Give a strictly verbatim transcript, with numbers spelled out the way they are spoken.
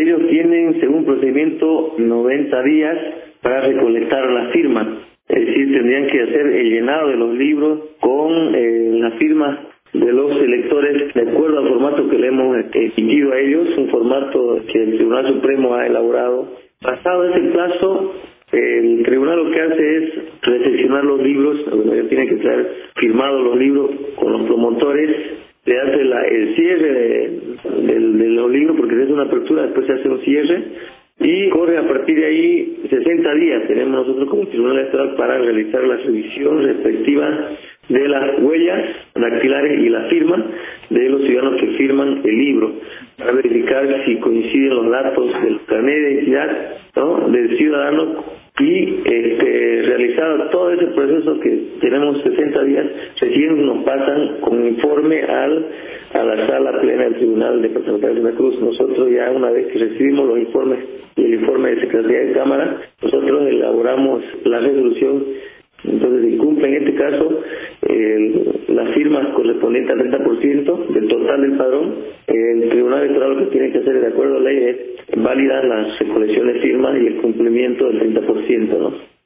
ellos tienen, según procedimiento, noventa días para recolectar las firmas. Es decir, tendrían que hacer el llenado de los libros con eh, las firmas de los electores de acuerdo al formato que le hemos exigido a ellos, un formato que el Tribunal Supremo ha elaborado. Pasado ese plazo, el tribunal lo que hace es recepcionar los libros, bueno, ellos tienen que traer firmados los libros con los promotores, se hace la, el cierre de, de, de los libros porque se hace una apertura, después se hace un cierre y corre a partir de ahí sesenta días. Tenemos nosotros como Tribunal Electoral para realizar la revisión respectiva de las huellas dactilares y la firma de los ciudadanos que firman el libro, para verificar si coinciden los datos del carnet de identidad, ¿no?, del ciudadano, y este, realizado todo ese proceso que tenemos sesenta días, recién nos pasan con informe al a la sala plena del Tribunal Departamental de Santa Cruz. Nosotros ya una vez que recibimos los informes y el informe de Secretaría de Cámara, nosotros elaboramos la resolución. Entonces, si cumple en este caso el, las firmas correspondientes al treinta por ciento del total del padrón, el Tribunal Electoral lo que tiene que hacer de acuerdo a la ley es validar las recolecciones de firmas y el cumplimiento del treinta por ciento, ¿no?